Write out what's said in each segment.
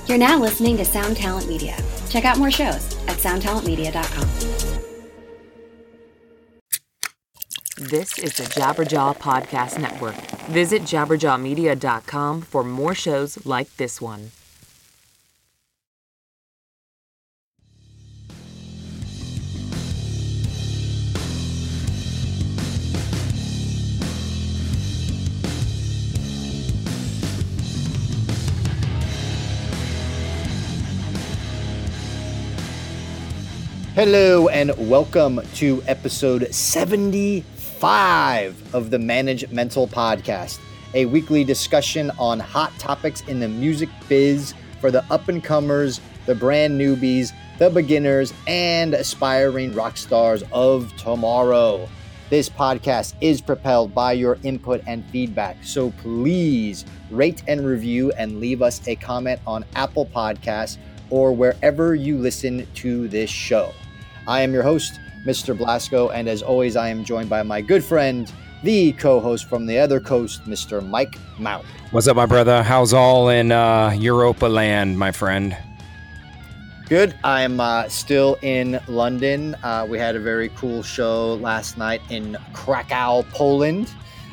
You're now listening to Sound Talent Media. Check out more shows at soundtalentmedia.com. This is the Jabberjaw Podcast Network. Visit jabberjawmedia.com for more shows like this one. Hello and welcome to episode 75 of the Manage Mental Podcast, a weekly discussion on hot topics in the music biz for the up-and-comers, the brand newbies, the beginners, and aspiring rock stars of tomorrow. This podcast is propelled by your input and feedback, so please rate and review and leave us a comment on Apple Podcasts or wherever you listen to this show. I am your host, Mr. Blasco, and as always, I am joined by my good friend, the co-host from the other coast, Mr. Mike Mount. What's up, my brother? How's all in Europa land, my friend? Good. I'm still in London. We had a very cool show last night in Krakow, Poland,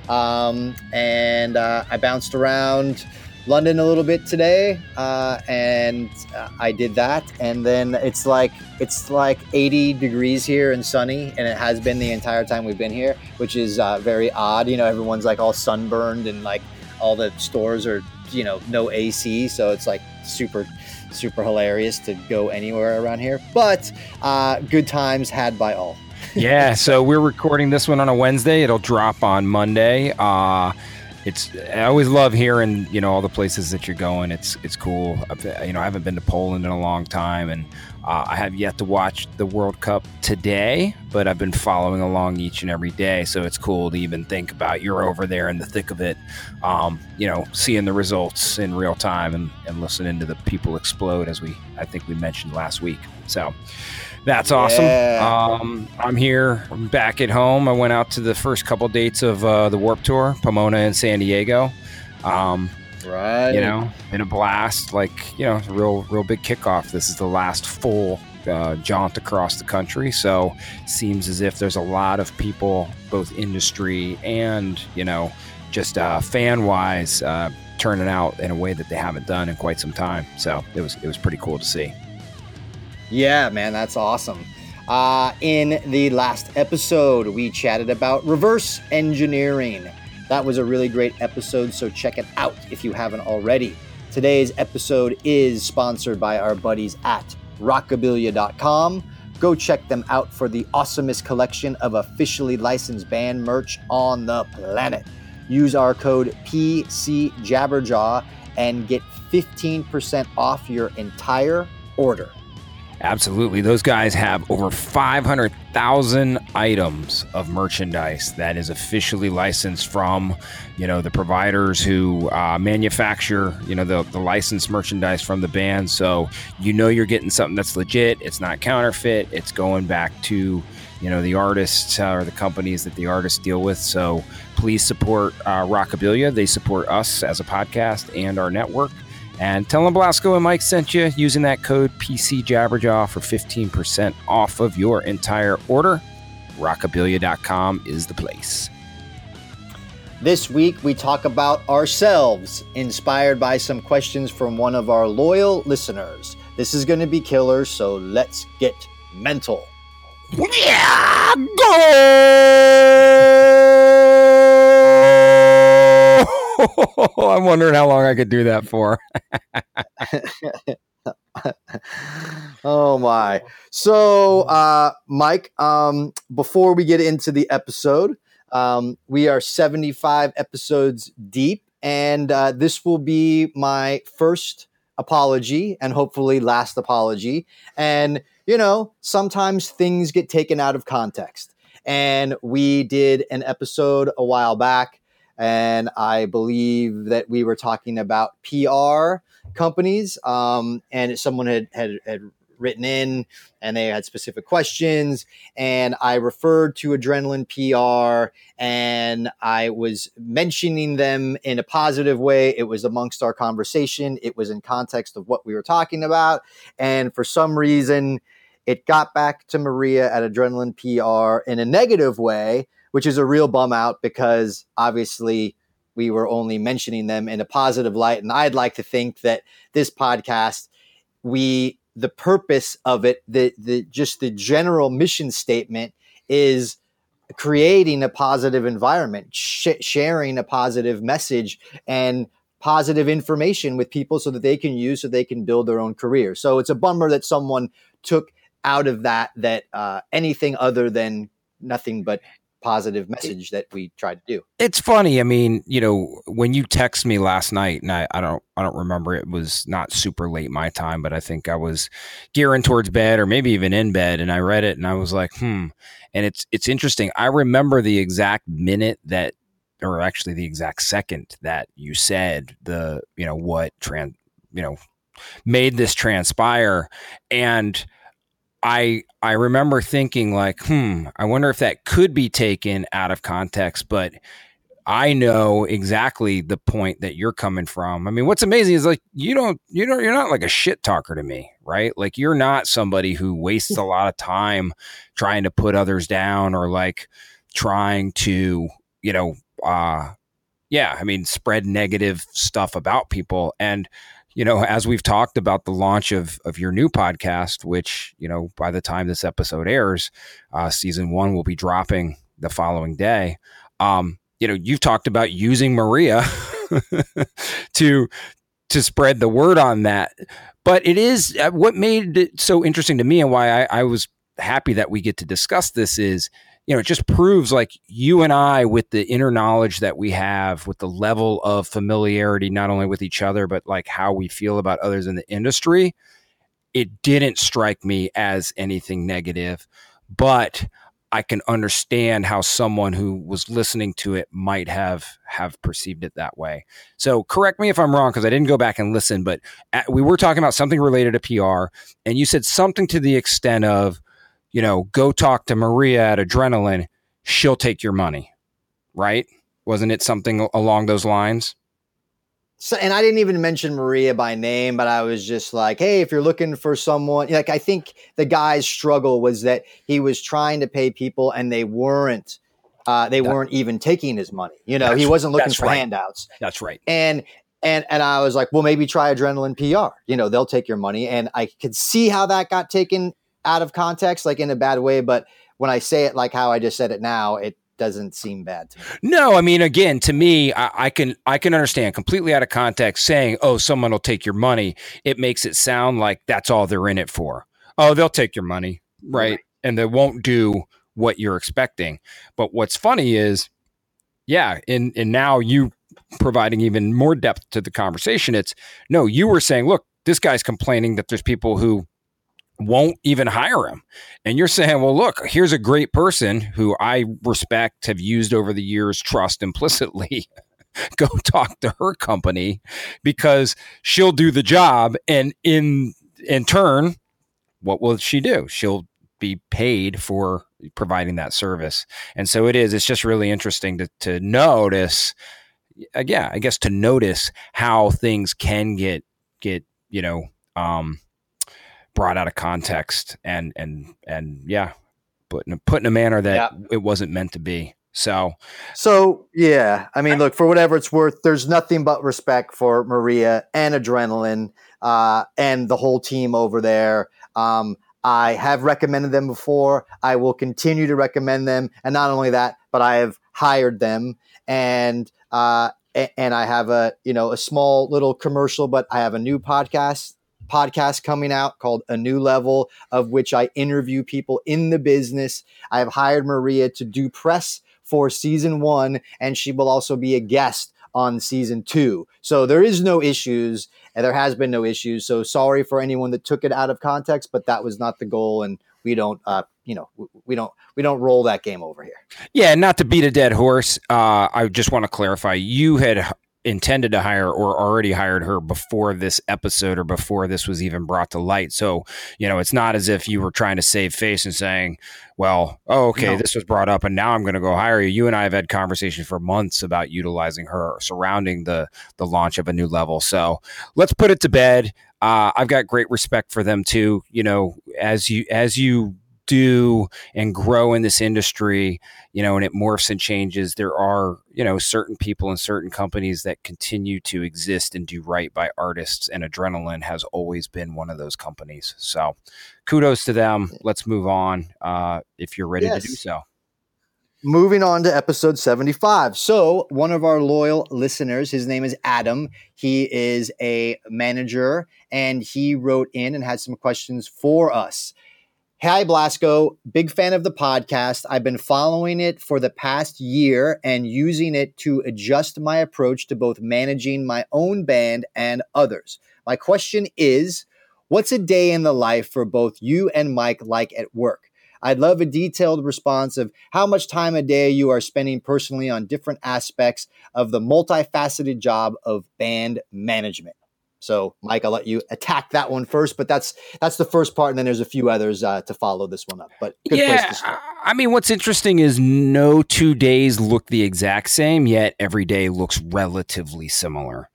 and I bounced around London a little bit today, and I did that, and then it's like 80 degrees here and sunny, and it has been the entire time we've been here, which is very odd. You know, everyone's like all sunburned, and like all the stores are, you know, no AC, so it's like super hilarious to go anywhere around here. But good times had by all. Yeah, so we're recording this one on a Wednesday. It'll drop on Monday. I always love hearing, you know, all the places that you're going. It's cool. I haven't been to Poland in a long time, and I have yet to watch the World Cup today, but I've been following along each and every day. So it's cool to even think about you're over there in the thick of it, seeing the results in real time and listening to the people explode, as I think we mentioned last week. So that's awesome. Yeah. I'm here. I'm back at home. I went out to the first couple dates of the Warped Tour, Pomona and San Diego. Right. You know, been a blast. Like, you know, real big kickoff. This is the last full jaunt across the country. So seems as if there's a lot of people, both industry and, you know, just fan-wise, turning out in a way that they haven't done in quite some time. So it was pretty cool to see. Yeah, man, that's awesome. In the last episode, we chatted about reverse engineering. That was a really great episode, so check it out if you haven't already. Today's episode is sponsored by our buddies at rockabilia.com. Go check them out for the awesomest collection of officially licensed band merch on the planet. Use our code PCJabberjaw and get 15% off your entire order. Absolutely. Those guys have over 500,000 items of merchandise that is officially licensed from, you know, the providers who manufacture, you know, the licensed merchandise from the band. So, you know, you're getting something that's legit. It's not counterfeit. It's going back to, you know, the artists or the companies that the artists deal with. So please support Rockabilia. They support us as a podcast and our network. And tell them Blasco and Mike sent you using that code PCJabberjaw for 15% off of your entire order. Rockabilia.com is the place. This week, we talk about ourselves, inspired by some questions from one of our loyal listeners. This is going to be killer, so let's get mental. Yeah, go! I'm wondering how long I could do that for. Oh my. So, Mike, before we get into the episode, we are 75 episodes deep, and this will be my first apology and hopefully last apology. And, you know, sometimes things get taken out of context. And we did an episode a while back, and I believe that we were talking about PR companies, and someone had written in and they had specific questions, and I referred to Adrenaline PR and I was mentioning them in a positive way. It was amongst our conversation. It was in context of what we were talking about. And for some reason, it got back to Maria at Adrenaline PR in a negative way, which is a real bum out because obviously we were only mentioning them in a positive light. And I'd like to think that this podcast, the purpose of it, just the general mission statement is creating a positive environment, sharing a positive message and positive information with people so that they can use, so they can build their own career. So it's a bummer that someone took out of that anything other than nothing but positive message that we tried to do. It's funny. I mean, when you text me last night, and I don't remember, it was not super late my time, but I think I was gearing towards bed or maybe even in bed, and I read it and I was like, and it's interesting. I remember the exact minute or actually the exact second that you said what made this transpire. And I remember thinking like, I wonder if that could be taken out of context, but I know exactly the point that you're coming from. I mean, what's amazing is like, you're not like a shit talker to me, right? Like you're not somebody who wastes a lot of time trying to put others down or like trying to, spread negative stuff about people. And as we've talked about the launch of your new podcast, which, by the time this episode airs, season 1 will be dropping the following day. You've talked about using Maria to spread the word on that. But it is what made it so interesting to me, and why I was happy that we get to discuss this is, it just proves like you and I, with the inner knowledge that we have, with the level of familiarity, not only with each other, but like how we feel about others in the industry, it didn't strike me as anything negative, but I can understand how someone who was listening to it might have perceived it that way. So correct me if I'm wrong, because I didn't go back and listen, but we were talking about something related to PR, and you said something to the extent of, go talk to Maria at Adrenaline. She'll take your money, right? Wasn't it something along those lines? So, and I didn't even mention Maria by name, but I was just like, hey, if you're looking for someone, like, I think the guy's struggle was that he was trying to pay people and they weren't even taking his money. He wasn't looking for handouts. That's right. And I was like, well, maybe try Adrenaline PR. They'll take your money. And I could see how that got taken out of context, like in a bad way. But when I say it like how I just said it now, it doesn't seem bad to me. No, I mean, again, to me, I can understand completely out of context saying, oh, someone will take your money. It makes it sound like that's all they're in it for. Oh, they'll take your money. Right. And they won't do what you're expecting. But what's funny is, and now you providing even more depth to the conversation. You were saying, look, this guy's complaining that there's people who won't even hire him. And you're saying, well, look, here's a great person who I respect, have used over the years, trust implicitly. Go talk to her company because she'll do the job. And in turn, what will she do? She'll be paid for providing that service. And so it's just really interesting to notice, I guess, to notice how things can get brought out of context and put in a manner that it wasn't meant to be. So yeah, I mean, look, for whatever it's worth, there's nothing but respect for Maria and Adrenaline and the whole team over there. I have recommended them before. I will continue to recommend them. And not only that, but I have hired them, and I have a small little commercial, but I have a new podcast coming out called A New Level, of which I interview people in the business. I have hired Maria to do press for season 1, and she will also be a guest on season 2. So there is no issues, and there has been no issues. So sorry for anyone that took it out of context, but that was not the goal, and we don't roll that game over here. Yeah, not to beat a dead horse. I just want to clarify. You had intended to hire or already hired her before this episode or before this was even brought to light. So, it's not as if you were trying to save face and saying, well, this was brought up and now I'm going to go hire you. You and I have had conversations for months about utilizing her surrounding the launch of a new level. So let's put it to bed. I've got great respect for them too. As you do and grow in this industry, and it morphs and changes, there are, certain people and certain companies that continue to exist and do right by artists, and Adrenaline has always been one of those companies. So kudos to them. Let's move on if you're ready to do so. Moving on to episode 75. So one of our loyal listeners, his name is Adam. He is a manager, and he wrote in and had some questions for us. Hi, Blasco. Big fan of the podcast. I've been following it for the past year and using it to adjust my approach to both managing my own band and others. My question is, what's a day in the life for both you and Mike like at work? I'd love a detailed response of how much time a day you are spending personally on different aspects of the multifaceted job of band management. So, Mike, I'll let you attack that one first, but that's the first part, and then there's a few others to follow this one up. But good place to start. I mean, what's interesting is no 2 days look the exact same, yet every day looks relatively similar,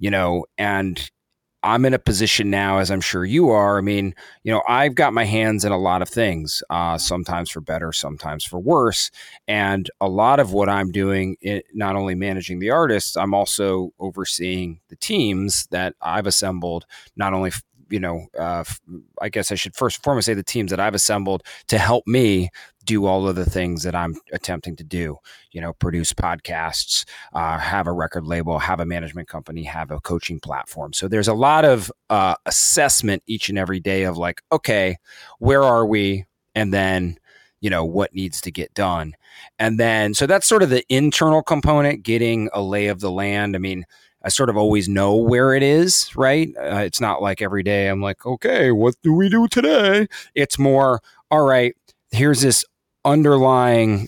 and I'm in a position now, as I'm sure you are. I mean, I've got my hands in a lot of things, sometimes for better, sometimes for worse. And a lot of what I'm doing, not only managing the artists, I'm also overseeing the teams that I've assembled, not only I guess I should first and foremost say the teams that I've assembled to help me do all of the things that I'm attempting to do, produce podcasts, have a record label, have a management company, have a coaching platform. So there's a lot of assessment each and every day of like, okay, where are we? And then, what needs to get done. And then, so that's sort of the internal component, getting a lay of the land. I mean, I sort of always know where it is, right? It's not like every day I'm like, okay, what do we do today? It's more, all right, here's this underlying,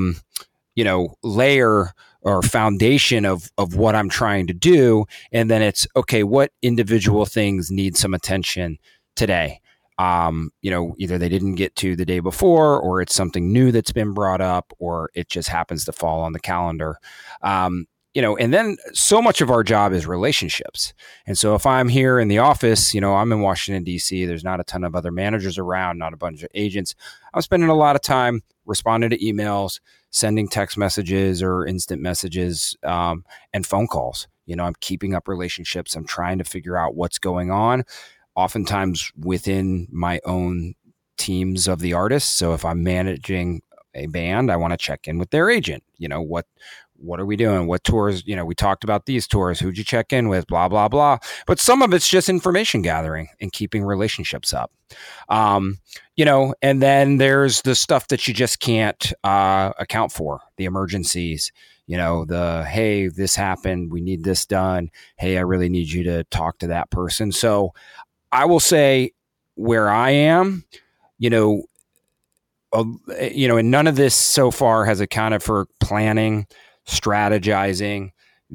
layer or foundation of what I'm trying to do. And then it's, okay, what individual things need some attention today? Either they didn't get to the day before, or it's something new that's been brought up, or it just happens to fall on the calendar. And then so much of our job is relationships. And so if I'm here in the office, I'm in Washington, D.C., there's not a ton of other managers around, not a bunch of agents. I'm spending a lot of time responding to emails, sending text messages or instant messages, and phone calls. I'm keeping up relationships. I'm trying to figure out what's going on, oftentimes within my own teams of the artists. So if I'm managing a band, I want to check in with their agent. What are we doing? What tours? We talked about these tours. Who'd you check in with? Blah, blah, blah. But some of it's just information gathering and keeping relationships up. And then there's the stuff that you just can't account for, the emergencies, hey, this happened. We need this done. Hey, I really need you to talk to that person. So I will say where I am, and none of this so far has accounted for planning, strategizing,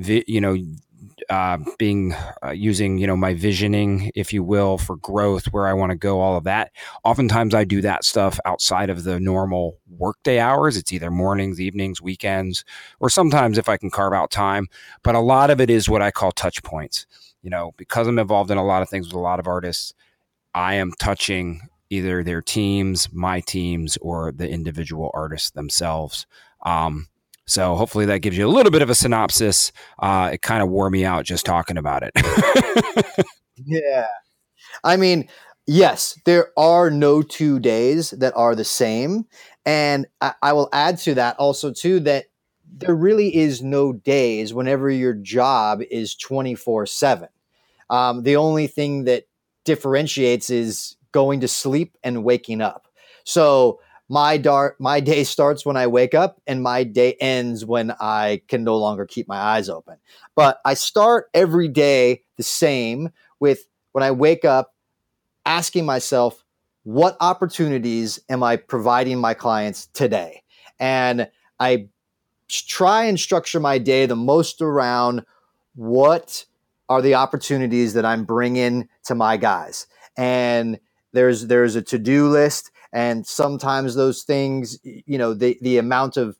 using, my visioning, if you will, for growth, where I want to go, all of that. Oftentimes I do that stuff outside of the normal workday hours. It's either mornings, evenings, weekends, or sometimes if I can carve out time. But a lot of it is what I call touch points. Because I'm involved in a lot of things with a lot of artists, I am touching either their teams, my teams, or the individual artists themselves. So hopefully that gives you a little bit of a synopsis. It kind of wore me out just talking about it. Yeah. I mean, yes, there are no 2 days that are the same. And I will add to that also too, that there really is no days whenever your job is 24/7. The only thing that differentiates is going to sleep and waking up. So my day starts when I wake up, and my day ends when I can no longer keep my eyes open. But I start every day the same, with when I wake up asking myself, what opportunities am I providing my clients today? And I try and structure my day the most around what are the opportunities that I'm bringing to my guys? And there's a to-do list, and sometimes those things, the amount of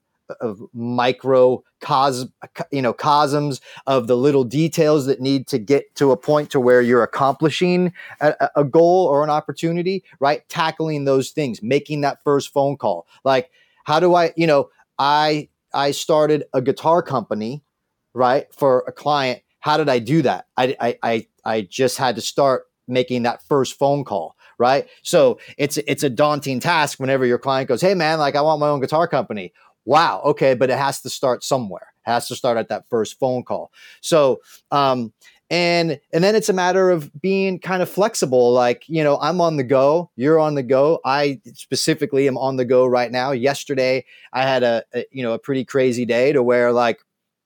cosms of the little details that need to get to a point to where you're accomplishing a goal or an opportunity, right? Tackling those things, making that first phone call. Like, how do I started a guitar company, right, for a client. How did I do that? I just had to start making that first phone call, right? So it's a daunting task whenever your client goes, "Hey man, like I want my own guitar company." Wow. Okay. But it has to start somewhere. It has to start at that first phone call. So, and then it's a matter of being kind of flexible. Like, I'm on the go, you're on the go. I specifically am on the go right now. Yesterday, I had a pretty crazy day to where like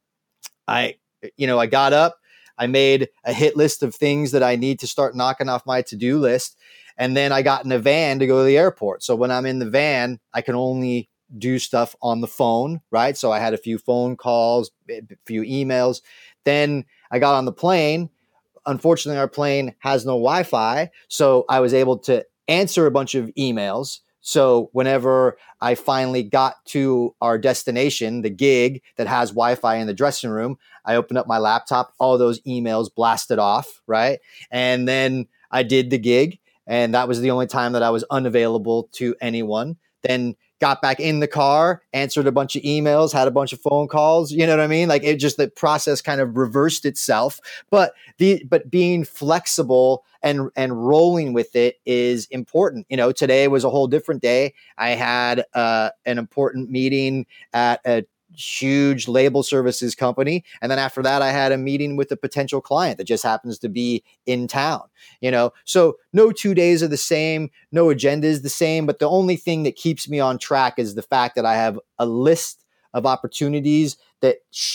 I got up, I made a hit list of things that I need to start knocking off my to-do list. And then I got in a van to go to the airport. So when I'm in the van, I can only do stuff on the phone, right? So I had a few phone calls, a few emails. Then I got on the plane. Unfortunately, our plane has no Wi-Fi. So I was able to answer a bunch of emails. So whenever I finally got to our destination, the gig that has Wi-Fi in the dressing room, I opened up my laptop, all those emails blasted off, right? And then I did the gig, and that was the only time that I was unavailable to anyone. Then got back in the car, answered a bunch of emails, had a bunch of phone calls. You know what I mean? Like the process kind of reversed itself. But being flexible and rolling with it is important. Today was a whole different day. I had an important meeting at a huge label services company. And then after that, I had a meeting with a potential client that just happens to be in town, so no 2 days are the same, no agenda is the same, but the only thing that keeps me on track is the fact that I have a list of opportunities that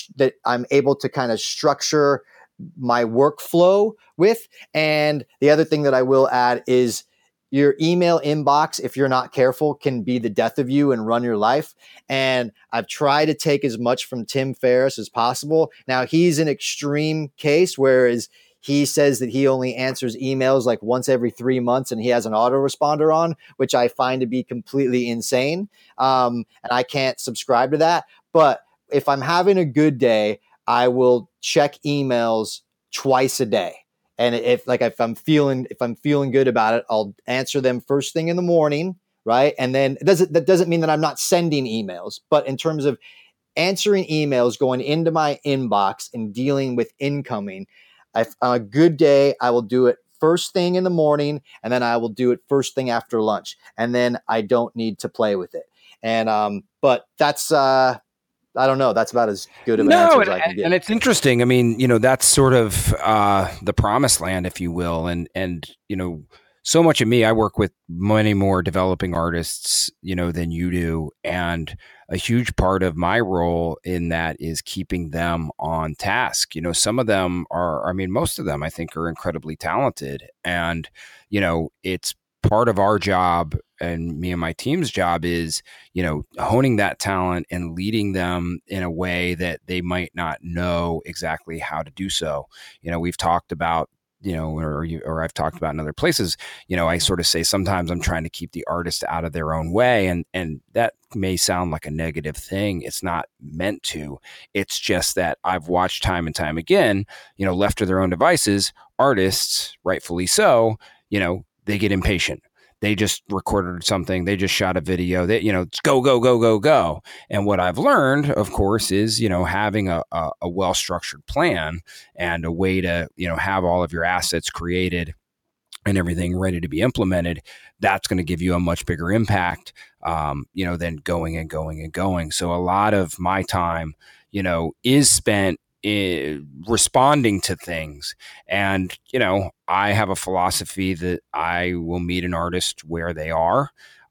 I'm able to kind of structure my workflow with. And the other thing that I will add is your email inbox, if you're not careful, can be the death of you and run your life. And I've tried to take as much from Tim Ferriss as possible. Now, he's an extreme case, whereas he says that he only answers emails like once every 3 months and he has an autoresponder on, which I find to be completely insane. And I can't subscribe to that. But if I'm having a good day, I will check emails twice a day. And if I'm feeling good about it, I'll answer them first thing in the morning, right? And then that doesn't mean that I'm not sending emails, but in terms of answering emails, going into my inbox and dealing with incoming, on a good day, I will do it first thing in the morning, and then I will do it first thing after lunch, and then I don't need to play with it. And but that's I don't know. That's about as good of an answer as I can get. And it's interesting. I mean, that's sort of the promised land, if you will. And so much of me, I work with many more developing artists, than you do. And a huge part of my role in that is keeping them on task. Some of them most of them, I think, are incredibly talented. And, it's part of our job, and me and my team's job is, honing that talent and leading them in a way that they might not know exactly how to do so. We've talked about, or I've talked about in other places, I sort of say sometimes I'm trying to keep the artist out of their own way. And that may sound like a negative thing. It's not meant to. It's just that I've watched time and time again, left to their own devices, artists, rightfully so, they get impatient. They just recorded something. They just shot a video. That it's go, go, go, go, go. And what I've learned, of course, is having a well-structured plan and a way to have all of your assets created and everything ready to be implemented. That's going to give you a much bigger impact, than going and going and going. So a lot of my time, is spent responding to things. And, I have a philosophy that I will meet an artist where they are.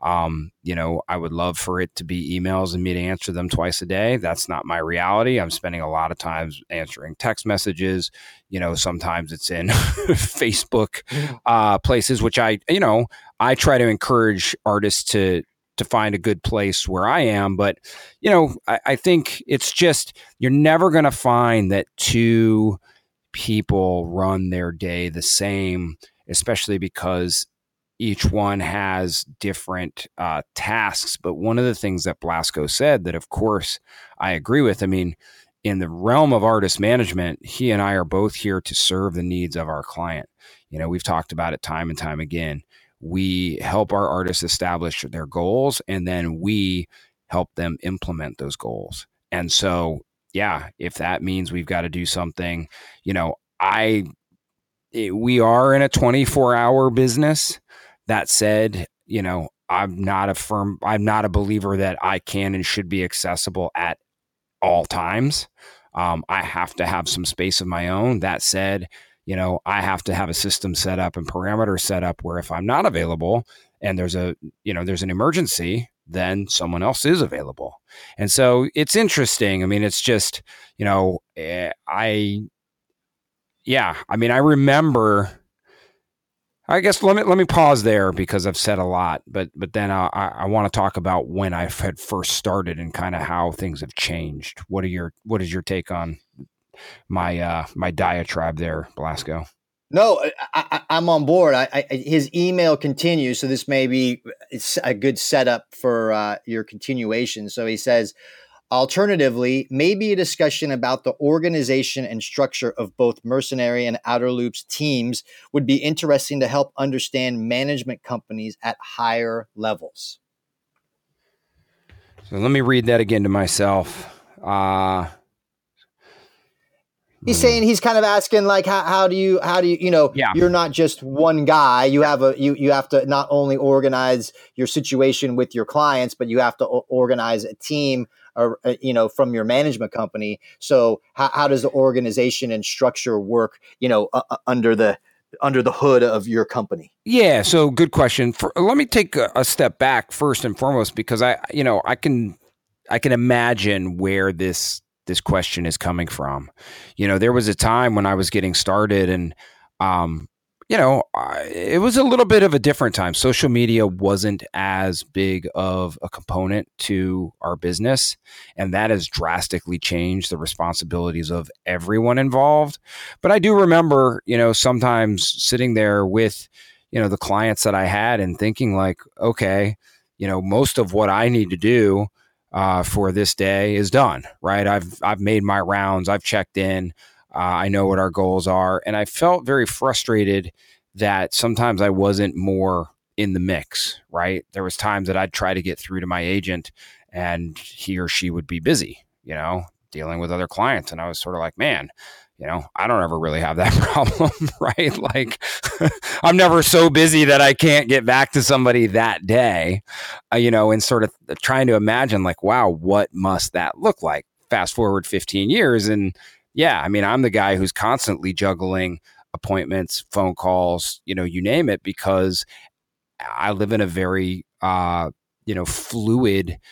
I would love for it to be emails and me to answer them twice a day. That's not my reality. I'm spending a lot of time answering text messages. Sometimes it's in Facebook places, which I try to encourage artists to find a good place where I am. But, I think it's just, you're never going to find that two people run their day the same, especially because each one has different tasks. But one of the things that Blasco said that, of course, I agree with, I mean, in the realm of artist management, he and I are both here to serve the needs of our client. You know, we've talked about it time and time again. We help our artists establish their goals, and then we help them implement those goals. And so, yeah, if that means we've got to do something, you know, we are in a 24-hour business. That said, you know, I'm not a believer that I can and should be accessible at all times. I have to have some space of my own. That said, you know, I have to have a system set up and parameters set up where if I'm not available and there's an emergency, then someone else is available. And so it's interesting. I mean, it's just, you know, I remember, I guess let me pause there because I've said a lot, but then I want to talk about when I had first started and kind of how things have changed. What is your take on my diatribe there, Blasco? No, I'm on board. His email continues, so this may be a good setup for your continuation. So he says, alternatively, maybe a discussion about the organization and structure of both Mercenary and Outer Loops teams would be interesting to help understand management companies at higher levels. So let me read that again to myself. He's saying, he's kind of asking, like, how do you, you're not just one guy. You have you have to not only organize your situation with your clients, but you have to organize a team, from your management company. So how does the organization and structure work, under the hood of your company? Yeah. So good question. Let me take a step back first and foremost, because I can imagine where this question is coming from. There was a time when I was getting started and, it was a little bit of a different time. Social media wasn't as big of a component to our business, and that has drastically changed the responsibilities of everyone involved. But I do remember, sometimes sitting there with, the clients that I had and thinking like, okay, most of what I need to do for this day is done, right? I've made my rounds. I've checked in. I know what our goals are. And I felt very frustrated that sometimes I wasn't more in the mix, right? There was times that I'd try to get through to my agent and he or she would be busy, dealing with other clients. And I was sort of like, man, I don't ever really have that problem, right? Like I'm never so busy that I can't get back to somebody that day, and sort of trying to imagine like, wow, what must that look like? Fast forward 15 years. And yeah, I mean, I'm the guy who's constantly juggling appointments, phone calls, you name it, because I live in a very, fluid,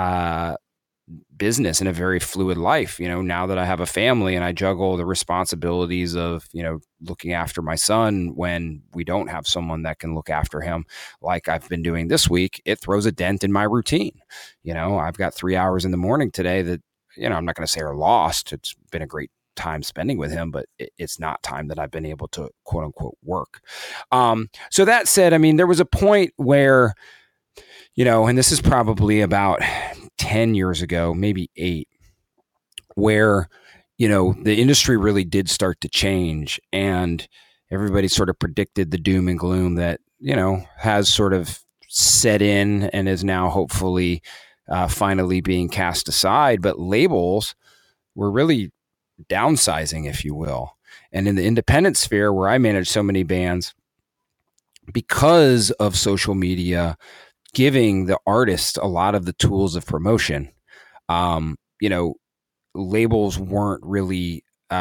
business and a very fluid life. Now that I have a family and I juggle the responsibilities of, looking after my son when we don't have someone that can look after him like I've been doing this week, it throws a dent in my routine. I've got 3 hours in the morning today that, I'm not going to say are lost. It's been a great time spending with him, but it's not time that I've been able to quote unquote work. So that said, I mean, there was a point where, and this is probably about 10 years ago, maybe 8, where, the industry really did start to change and everybody sort of predicted the doom and gloom that, has sort of set in and is now hopefully finally being cast aside. But labels were really downsizing, if you will. And in the independent sphere where I manage so many bands, because of social media giving the artist a lot of the tools of promotion, labels weren't really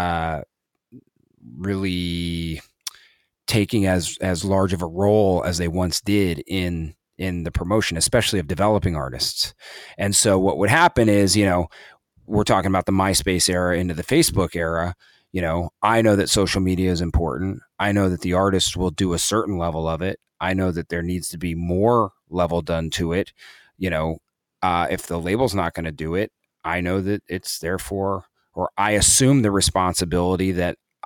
taking as large of a role as they once did in the promotion, especially of developing artists. And so what would happen is, we're talking about the MySpace era into the Facebook era. I know that social media is important. I know that the artist will do a certain level of it. I know that there needs to be more level done to it. If the label's not going to do it, I know that it's therefore, or I assume the responsibility that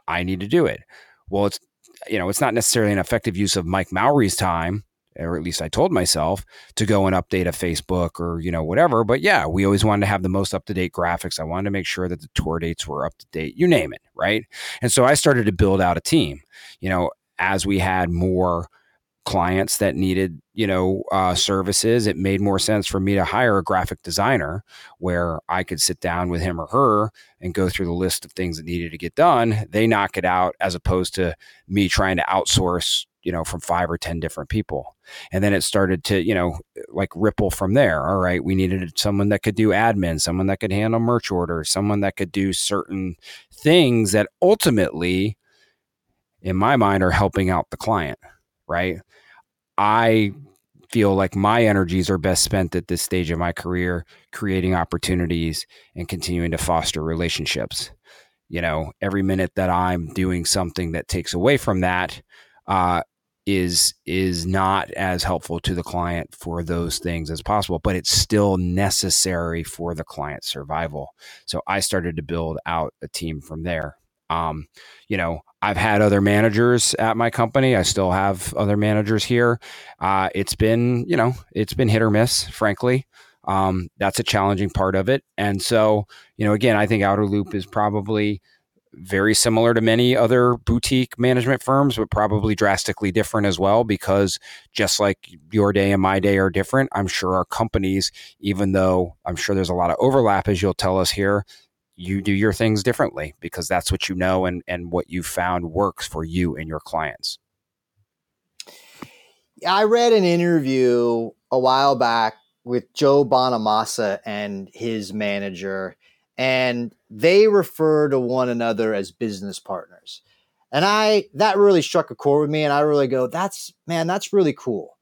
I need to do it. Well, it's not necessarily an effective use of Mike Mowry's time, or at least I told myself, to go and update a Facebook or, whatever. But yeah, we always wanted to have the most up-to-date graphics. I wanted to make sure that the tour dates were up to date, you name it, right? And so I started to build out a team, as we had more clients that needed, services. It made more sense for me to hire a graphic designer where I could sit down with him or her and go through the list of things that needed to get done. They knock it out, as opposed to me trying to outsource, from 5 or 10 different people. And then it started to, ripple from there. All right, we needed someone that could do admin, someone that could handle merch orders, someone that could do certain things that ultimately, in my mind, are helping out the client, right? I feel like my energies are best spent at this stage of my career, creating opportunities and continuing to foster relationships. Every minute that I'm doing something that takes away from that is not as helpful to the client for those things as possible, but it's still necessary for the client's survival. So I started to build out a team from there. I've had other managers at my company. I still have other managers here. It's been hit or miss, frankly. That's a challenging part of it. And so, again, I think Outer Loop is probably very similar to many other boutique management firms, but probably drastically different as well, because just like your day and my day are different, I'm sure our companies, even though I'm sure there's a lot of overlap, as you'll tell us here, you do your things differently because that's what you know and what you found works for you and your clients. I read an interview a while back with Joe Bonamassa and his manager, and they refer to one another as business partners. And that really struck a chord with me, and I really go, that's really cool.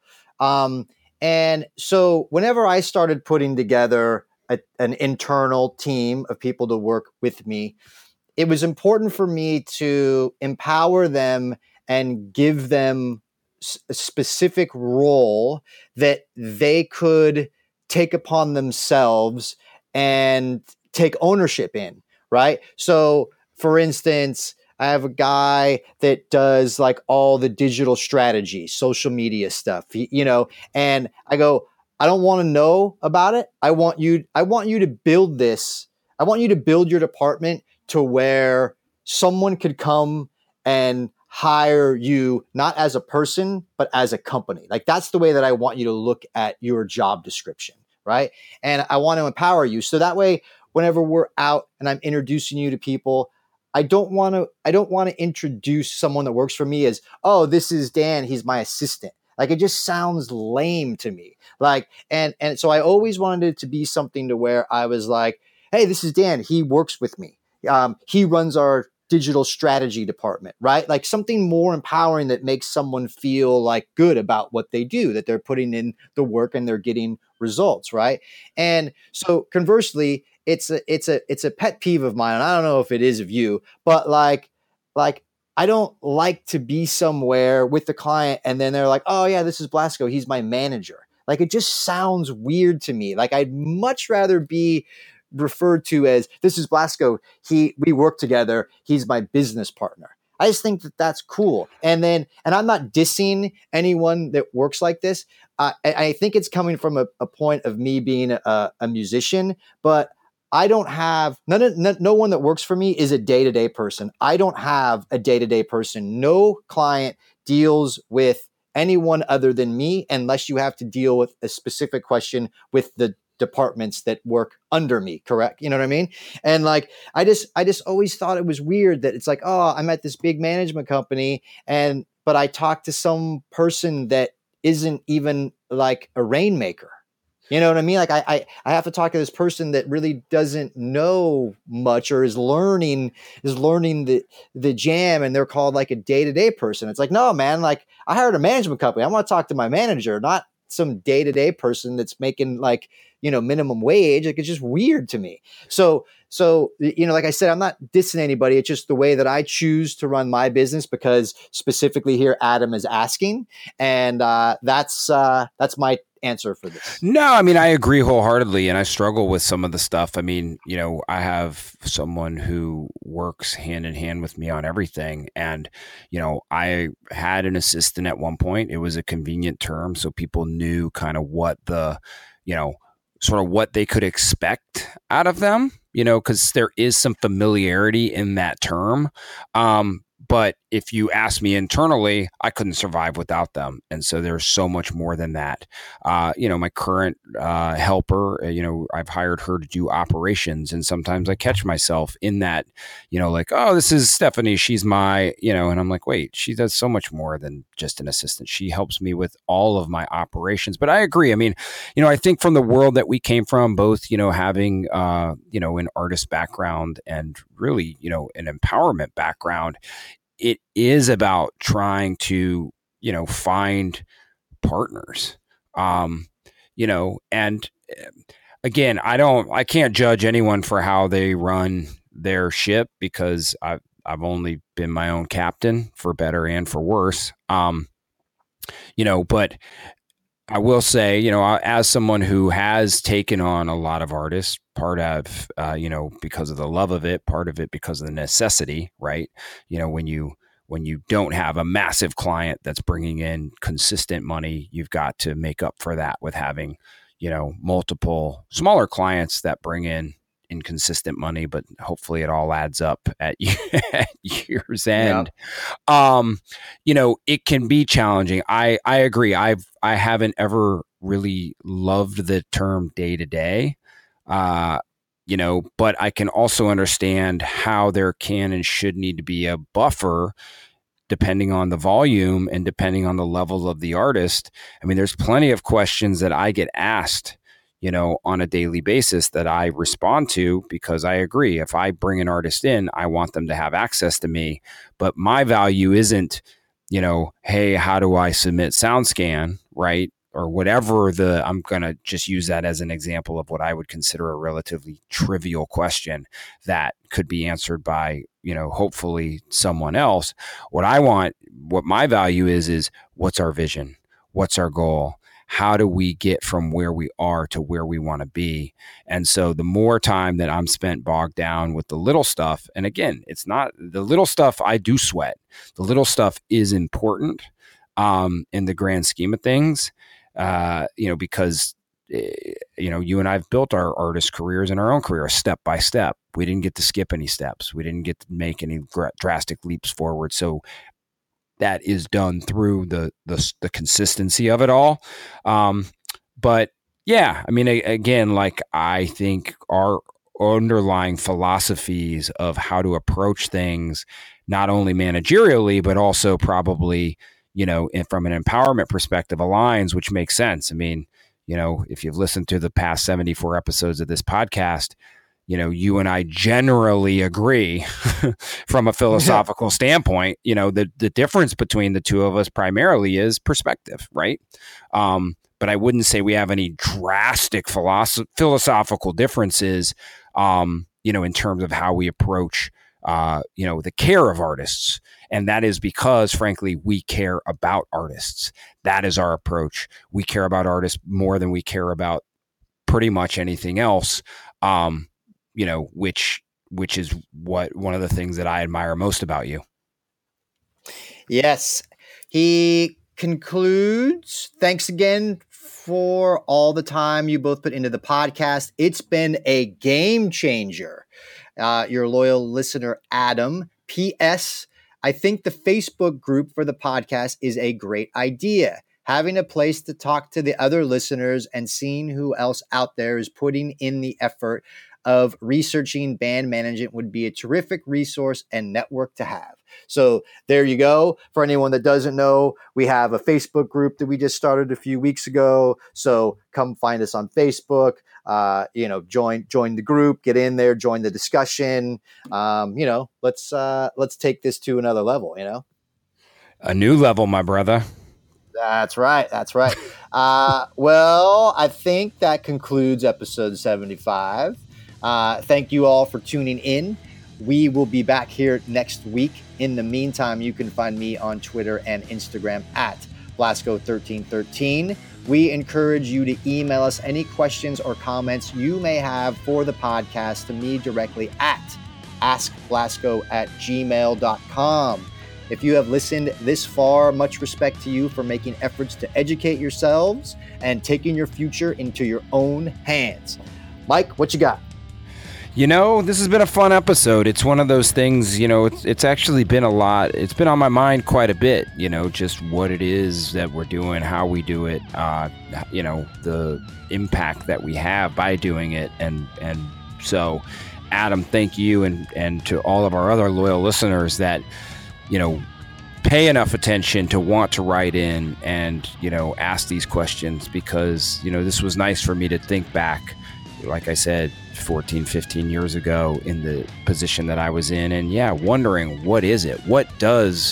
And so whenever I started putting together an internal team of people to work with me, it was important for me to empower them and give them a specific role that they could take upon themselves and take ownership in, right? So for instance, I have a guy that does like all the digital strategy, social media stuff, and I go, I don't want to know about it. I want you to build this. I want you to build your department to where someone could come and hire you, not as a person, but as a company. Like that's the way that I want you to look at your job description, right? And I want to empower you. So that way, whenever we're out and I'm introducing you to people, I don't want to introduce someone that works for me as, oh, this is Dan, he's my assistant. Like it just sounds lame to me. Like, and so I always wanted it to be something to where I was like, hey, this is Dan. He works with me. He runs our digital strategy department, right? Like something more empowering that makes someone feel like good about what they do, that they're putting in the work and they're getting results, right? And so conversely, it's a pet peeve of mine, and I don't know if it is of you, but like I don't like to be somewhere with the client and then they're like, oh yeah, this is Blasco, he's my manager. Like it just sounds weird to me. Like I'd much rather be referred to as, this is Blasco, we work together, he's my business partner. I just think that that's cool. And I'm not dissing anyone that works like this. I think it's coming from a point of me being a musician, but I don't have no one that works for me is a day-to-day person. I don't have a day-to-day person. No client deals with anyone other than me unless you have to deal with a specific question with the departments that work under me, correct? You know what I mean? And like, I just always thought it was weird that it's like, oh, I'm at this big management company but I talked to some person that isn't even like a rainmaker. You know what I mean? Like I have to talk to this person that really doesn't know much or is learning the jam, and they're called like a day-to-day person. It's like, no, man, like I hired a management company. I want to talk to my manager, not some day-to-day person that's making like, minimum wage. Like it's just weird to me. So, like I said, I'm not dissing anybody. It's just the way that I choose to run my business because specifically here, Adam is asking. And that's my answer for this. No, I mean, I agree wholeheartedly, and I struggle with some of the stuff. I mean, I have someone who works hand in hand with me on everything. And, I had an assistant at one point. It was a convenient term, so people knew kind of what the, sort of what they could expect out of them, because there is some familiarity in that term. But if you ask me internally, I couldn't survive without them. And so there's so much more than that. My current helper, I've hired her to do operations. And sometimes I catch myself in that, like, oh, this is Stephanie. She's my, and I'm like, wait, she does so much more than just an assistant. She helps me with all of my operations. But I agree. I mean, I think from the world that we came from, both, having, an artist background and really, an empowerment background, it is about trying to, find partners, and again, I can't judge anyone for how they run their ship because I've only been my own captain for better and for worse. But I will say, as someone who has taken on a lot of artists, part of, because of the love of it, part of it because of the necessity, right? When you don't have a massive client that's bringing in consistent money, you've got to make up for that with having, multiple smaller clients that bring in inconsistent money, but hopefully it all adds up at year's end. Yeah. It can be challenging. I agree. I haven't ever really loved the term day to day, but I can also understand how there can and should need to be a buffer depending on the volume and depending on the level of the artist. I mean, there's plenty of questions that I get asked, on a daily basis that I respond to because I agree. If I bring an artist in, I want them to have access to me, but my value isn't, hey, how do I submit SoundScan, right? Or whatever I'm going to just use that as an example of what I would consider a relatively trivial question that could be answered by, hopefully someone else. What my value is what's our vision? What's our goal? How do we get from where we are to where we want to be? And so the more time that I'm spent bogged down with the little stuff, and again, it's not the little stuff I do sweat. The little stuff is important in the grand scheme of things, because, you and I have built our artist careers and our own career step by step. We didn't get to skip any steps. We didn't get to make any drastic leaps forward. So that is done through the consistency of it all. But yeah, I mean, again, like I think our underlying philosophies of how to approach things, not only managerially, but also probably, from an empowerment perspective aligns, which makes sense. I mean, if you've listened to the past 74 episodes of this podcast, you and I generally agree from a philosophical standpoint. The difference between the two of us primarily is perspective, right? But I wouldn't say we have any drastic philosophical differences, in terms of how we approach, the care of artists. And that is because, frankly, we care about artists. That is our approach. We care about artists more than we care about pretty much anything else. Which is one of the things that I admire most about you. Yes. He concludes. Thanks again for all the time you both put into the podcast. It's been a game changer. Your loyal listener, Adam. P.S. I think the Facebook group for the podcast is a great idea. Having a place to talk to the other listeners and seeing who else out there is putting in the effort of researching band management would be a terrific resource and network to have. So there you go. For anyone that doesn't know, we have a Facebook group that we just started a few weeks ago. So come find us on Facebook. Join the group, get in there, join the discussion. Let's take this to another level. A new level, my brother. That's right. Well, I think that concludes episode 75. Thank you all for tuning in. We will be back here next week. In the meantime, you can find me on Twitter and Instagram at Blasco1313. We encourage you to email us any questions or comments you may have for the podcast to me directly at askblasco@gmail.com. If you have listened this far, much respect to you for making efforts to educate yourselves and taking your future into your own hands. Mike, what you got? This has been a fun episode. It's one of those things, it's actually been a lot. It's been on my mind quite a bit, just what it is that we're doing, how we do it, the impact that we have by doing it. And so, Adam, thank you. And to all of our other loyal listeners that, pay enough attention to want to write in and, ask these questions, because, this was nice for me to think back, like I said, 14, 15 years ago in the position that I was in. And wondering, what is it? What does,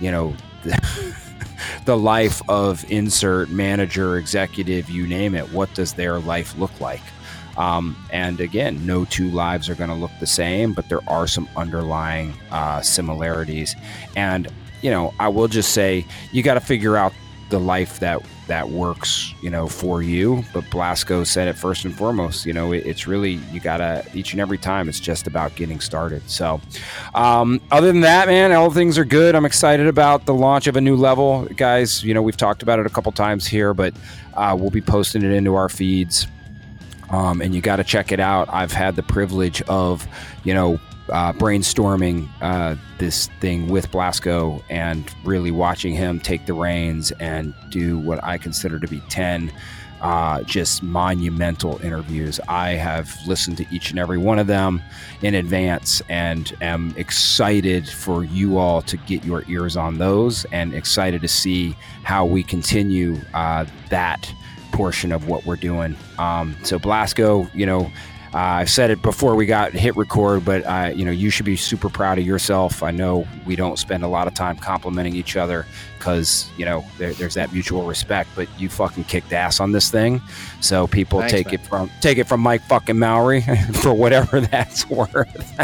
the life of insert manager, executive, you name it, what does their life look like? And again, no two lives are going to look the same, but there are some underlying similarities. And, I will just say, you got to figure out the life that works, for you. But Blasco said it first and foremost, it's really, you gotta, each and every time, it's just about getting started. So other than that, man, all things are good. I'm excited about the launch of a new level, guys. We've talked about it a couple times here, but we'll be posting it into our feeds. And you got to check it out. I've had the privilege of, brainstorming this thing with Blasco and really watching him take the reins and do what I consider to be 10 just monumental interviews. I have listened to each and every one of them in advance and am excited for you all to get your ears on those, and excited to see how we continue that portion of what we're doing. So Blasco, I said it before we got hit record, but you should be super proud of yourself. I know we don't spend a lot of time complimenting each other because there's that mutual respect, but you fucking kicked ass on this thing. So people take it from Mike fucking Mowry for whatever that's worth,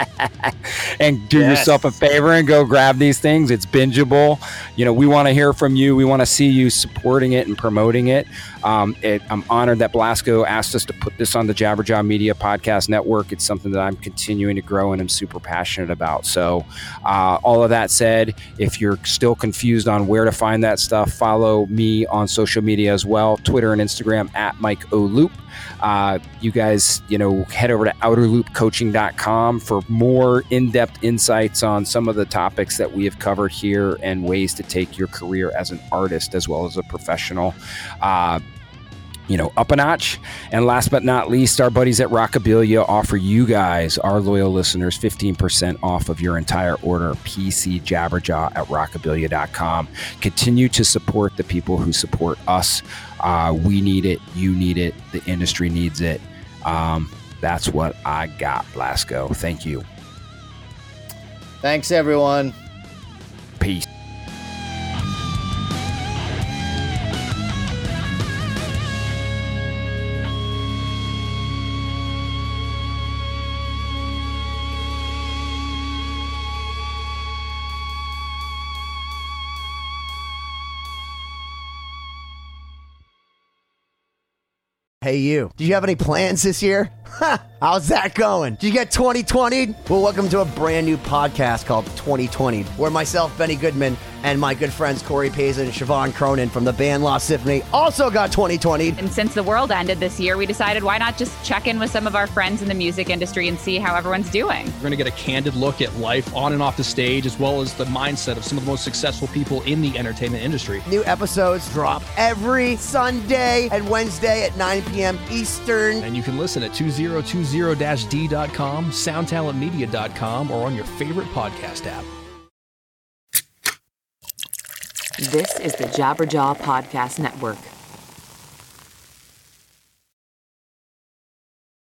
and do yourself a favor and go grab these things. It's bingeable. We want to hear from you. We want to see you supporting it and promoting it. I'm honored that Blasco asked us to put this on the Jabberjaw Media Podcast Network. It's something that I'm continuing to grow and I'm super passionate about. So all of that said, if you're still confused on where to find that stuff, follow me on social media as well, Twitter and Instagram at Mike O Loop. You guys, head over to outerloopcoaching.com for more in-depth insights on some of the topics that we have covered here and ways to take your career as an artist as well as a professional up a notch. And last but not least, our buddies at Rockabilia offer you guys, our loyal listeners, 15% off of your entire order. PC Jabberjaw at rockabilia.com. Continue to support the people who support us. We need it. You need it. The industry needs it. That's what I got, Blasco. Thank you. Thanks, everyone. Peace. Hey, you. Did you have any plans this year? How's that going? Did you get 2020'd? Well, welcome to a brand new podcast called 2020, where myself, Benny Goodman, and my good friends Corey Pazin and Siobhan Cronin from the band Lost Symphony also got 2020'd. And since the world ended this year, we decided why not just check in with some of our friends in the music industry and see how everyone's doing. We're going to get a candid look at life on and off the stage, as well as the mindset of some of the most successful people in the entertainment industry. New episodes drop every Sunday and Wednesday at 9 p.m. Eastern. And you can listen at 2020-d.com, soundtalentmedia.com, or on your favorite podcast app. This is the Jabberjaw Podcast Network.